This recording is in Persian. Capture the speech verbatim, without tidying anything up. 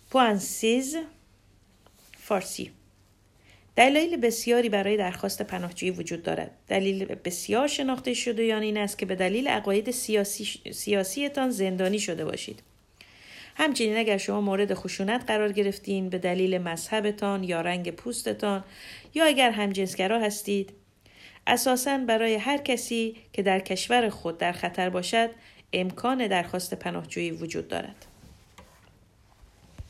پوانسیز فارسی. دلایل بسیاری برای درخواست پناهجویی وجود دارد. دلیل بسیار شناخته شده آن این است که به دلیل عقاید سیاسی سیاسیتان زندانی شده باشید. همچنین اگر شما مورد خشونت قرار گرفتین به دلیل مذهبتان یا رنگ پوستتان یا اگر همجنسگرا هستید، اساساً برای هر کسی که در کشور خود در خطر باشد امکان درخواست پناهجویی وجود دارد.